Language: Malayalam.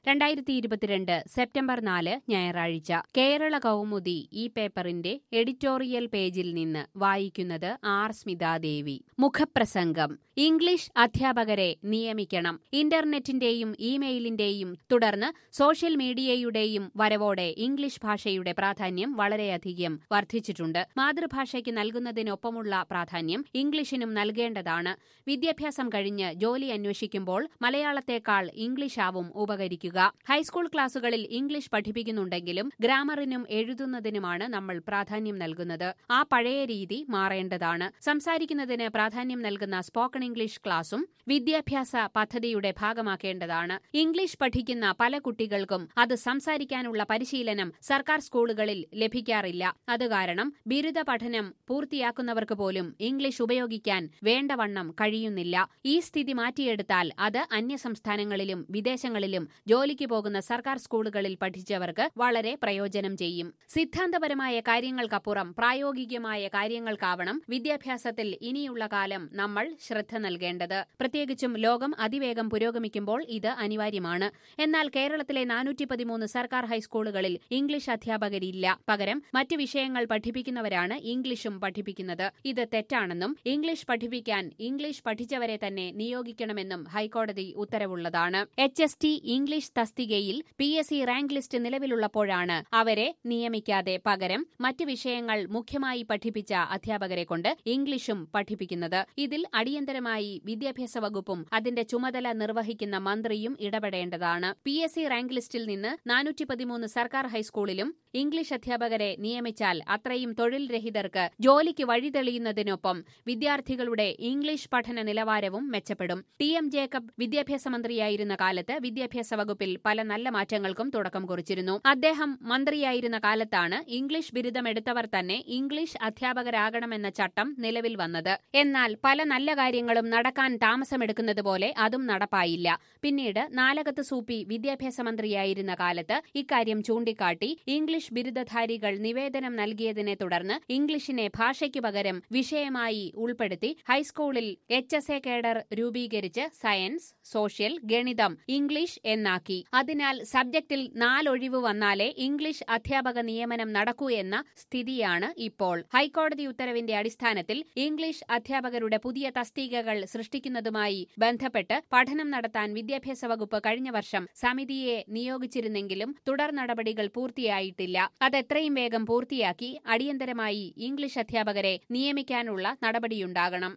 2022 സെപ്റ്റംബർ 4 ഞായറാഴ്ച കേരള കൗമുദി ഈ പേപ്പറിന്റെ എഡിറ്റോറിയൽ പേജിൽ നിന്ന് വായിക്കുന്നത് ആർ സ്മിതാദേവി. മുഖപ്രസംഗം. ഇംഗ്ലീഷ് അധ്യാപകരെ നിയമിക്കണം. ഇന്റർനെറ്റിന്റെയും ഇമെയിലിന്റെയും തുടർന്ന് സോഷ്യൽ മീഡിയയുടെയും വരവോടെ ഇംഗ്ലീഷ് ഭാഷയുടെ പ്രാധാന്യം വളരെയധികം വർദ്ധിച്ചിട്ടുണ്ട്. മാതൃഭാഷയ്ക്ക് നൽകുന്നതിനൊപ്പമുള്ള പ്രാധാന്യം ഇംഗ്ലീഷിനും നൽകേണ്ടതാണ്. വിദ്യാഭ്യാസം കഴിഞ്ഞ് ജോലി അന്വേഷിക്കുമ്പോൾ മലയാളത്തേക്കാൾ ഇംഗ്ലീഷാവും ഉപകരിക്കുക. ഹൈസ്കൂൾ ക്ലാസുകളിൽ ഇംഗ്ലീഷ് പഠിപ്പിക്കുന്നുണ്ടെങ്കിലും ഗ്രാമറിനും എഴുതുന്നതിനുമാണ് നമ്മൾ പ്രാധാന്യം നൽകുന്നത്. ആ പഴയ രീതി മാറേണ്ടതാണ്. സംസാരിക്കുന്നതിന് പ്രാധാന്യം നൽകുന്ന സ്പോക്കൺ ഇംഗ്ലീഷ് ക്ലാസും വിദ്യാഭ്യാസ പദ്ധതിയുടെ ഭാഗമാക്കേണ്ടതാണ്. ഇംഗ്ലീഷ് പഠിക്കുന്ന പല കുട്ടികൾക്കും അത് സംസാരിക്കാനുള്ള പരിശീലനം സർക്കാർ സ്കൂളുകളിൽ ലഭിക്കാറില്ല. അതുകാരണം ബിരുദ പഠനം പൂർത്തിയാക്കുന്നവർക്ക് പോലും ഇംഗ്ലീഷ് ഉപയോഗിക്കാൻ വേണ്ടവണ്ണം കഴിയുന്നില്ല. ഈ സ്ഥിതി മാറ്റിയെടുത്താൽ അത് അന്യസംസ്ഥാനങ്ങളിലും വിദേശങ്ങളിലും ജോലിക്ക് പോകുന്ന സർക്കാർ സ്കൂളുകളിൽ പഠിച്ചവർക്ക് വളരെ പ്രയോജനം ചെയ്യും. സിദ്ധാന്തപരമായ കാര്യങ്ങൾക്കപ്പുറം പ്രായോഗികമായ കാര്യങ്ങൾക്കാവണം വിദ്യാഭ്യാസത്തിൽ ഇനിയുള്ള കാലം നമ്മൾ ശ്രദ്ധ നൽകേണ്ടത്. പ്രത്യേകിച്ചും ലോകം അതിവേഗം പുരോഗമിക്കുമ്പോൾ ഇത് അനിവാര്യമാണ്. എന്നാൽ കേരളത്തിലെ 413 സർക്കാർ ഹൈസ്കൂളുകളിൽ ഇംഗ്ലീഷ് അധ്യാപകരില്ല. പകരം മറ്റ് വിഷയങ്ങൾ പഠിപ്പിക്കുന്നവരാണ് ഇംഗ്ലീഷും പഠിപ്പിക്കുന്നത്. ഇത് തെറ്റാണെന്നും ഇംഗ്ലീഷ് പഠിപ്പിക്കാൻ ഇംഗ്ലീഷ് പഠിച്ചവരെ തന്നെ നിയോഗിക്കണമെന്നും ഹൈക്കോടതി ഉത്തരവുള്ളതാണ്. HST ഇംഗ്ലീഷ് തസ്തികയിൽ PSC റാങ്ക് ലിസ്റ്റ് നിലവിലുള്ളപ്പോഴാണ് അവരെ നിയമിക്കാതെ പകരം മറ്റ് വിഷയങ്ങൾ മുഖ്യമായി പഠിപ്പിച്ച അധ്യാപകരെ കൊണ്ട് ഇംഗ്ലീഷും പഠിപ്പിക്കുന്നത്. ഇതിൽ അടിയന്തരമായി വിദ്യാഭ്യാസ വകുപ്പും അതിന്റെ ചുമതല നിർവഹിക്കുന്ന മന്ത്രിയും ഇടപെടേണ്ടതാണ്. PSC റാങ്ക് ലിസ്റ്റിൽ നിന്ന് 413 സർക്കാർ ഹൈസ്കൂളിലും ഇംഗ്ലീഷ് അധ്യാപകരെ നിയമിച്ചാൽ അത്രയും തൊഴിൽ രഹിതർക്ക് ജോലിക്ക് വഴി തെളിയുന്നതിനൊപ്പം വിദ്യാർത്ഥികളുടെ ഇംഗ്ലീഷ് പഠന നിലവാരവും മെച്ചപ്പെടും. TM ജേക്കബ് വിദ്യാഭ്യാസ മന്ത്രിയായിരുന്ന കാലത്ത് വിദ്യാഭ്യാസ വകുപ്പിൽ പല നല്ല മാറ്റങ്ങൾക്കും തുടക്കം കുറിച്ചിരുന്നു. അദ്ദേഹം മന്ത്രിയായിരുന്ന കാലത്താണ് ഇംഗ്ലീഷ് ബിരുദമെടുത്തവർ തന്നെ ഇംഗ്ലീഷ് അധ്യാപകരാകണമെന്ന ചട്ടം നിലവിൽ വന്നത്. എന്നാൽ പല നല്ല കാര്യങ്ങളും നടക്കാൻ താമസമെടുക്കുന്നതുപോലെ അതും നടപ്പായില്ല. പിന്നീട് നാലകത്ത് സൂപ്പി വിദ്യാഭ്യാസ മന്ത്രിയായിരുന്ന കാലത്ത് ഇക്കാര്യം ചൂണ്ടിക്കാട്ടി ഇംഗ്ലീഷ് ബിരുദധാരികൾ നിവേദനം നൽകിയതിനെ തുടർന്ന് ഇംഗ്ലീഷിനെ ഭാഷയ്ക്കു പകരം വിഷയമായി ഉൾപ്പെടുത്തി ഹൈസ്കൂളിൽ HSA കേഡർ രൂപീകരിച്ച് സയൻസ്, സോഷ്യൽ, ഗണിതം, ഇംഗ്ലീഷ് എന്നാക്കി. അതിനാൽ സബ്ജക്റ്റിൽ 4 ഒഴിവ് വന്നാലേ ഇംഗ്ലീഷ് അധ്യാപക നിയമനം നടക്കൂ എന്ന സ്ഥിതിയാണ് ഇപ്പോൾ. ഹൈക്കോടതി ഉത്തരവിന്റെ അടിസ്ഥാനത്തിൽ ഇംഗ്ലീഷ് അധ്യാപകരുടെ പുതിയ തസ്തികകൾ സൃഷ്ടിക്കുന്നതുമായി ബന്ധപ്പെട്ട് പഠനം നടത്താൻ വിദ്യാഭ്യാസ വകുപ്പ് കഴിഞ്ഞ വർഷം സമിതിയെ നിയോഗിച്ചിരുന്നെങ്കിലും തുടർ നടപടികൾ പൂർത്തിയായിട്ടില്ല. അതെത്രയും വേഗം പൂർത്തിയാക്കി അടിയന്തരമായി ഇംഗ്ലീഷ് അധ്യാപകരെ നിയമിക്കാനുള്ള നടപടിയുണ്ടാകണം.